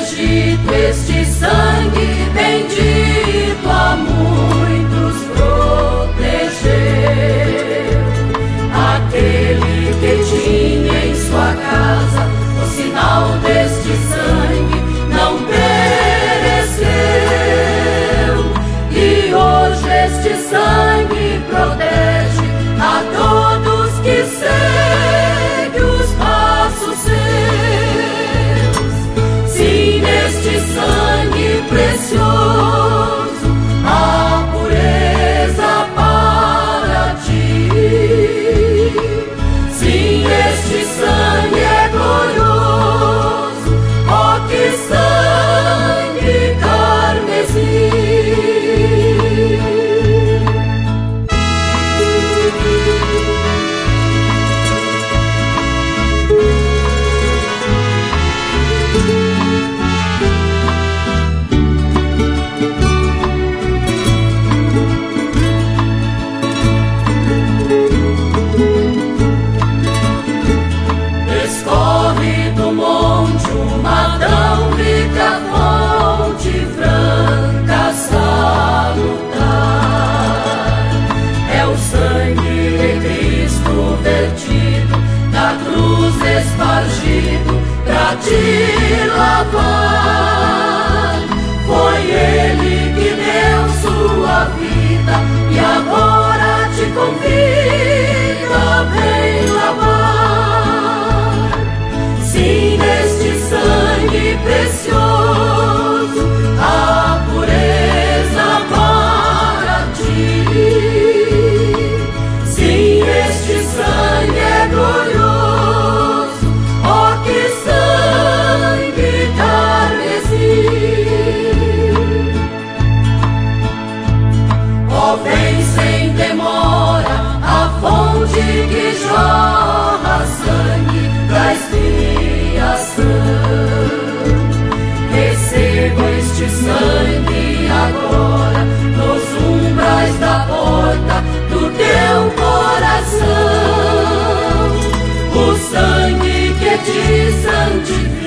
Egito este sangue bendito a muitos protegeu. Aquele que tinha em sua casa o sinal deste sangue não pereceu. E hoje este sangue protege a todos que seguem os passos seus. Sim, neste sangue precioso a pureza para ti. Sim, este sangue é glorioso, ó que sangue carmesim. Escorre do monte uma tão rica fonte branca salutar. É o sangue de Cristo vertido, da cruz espargido pra te lavar. Foi Ele que deu sua vida e agora te convida, vem lavar. Sim, neste sangue precioso a pureza para ti. Sim, este sangue é glorioso, ó que sangue carmesim. Ó, vem sem demora a fonte que jorra sangue da expiação. Receba este sangue agora nos umbrais da porta do teu coração. O sangue que te santifica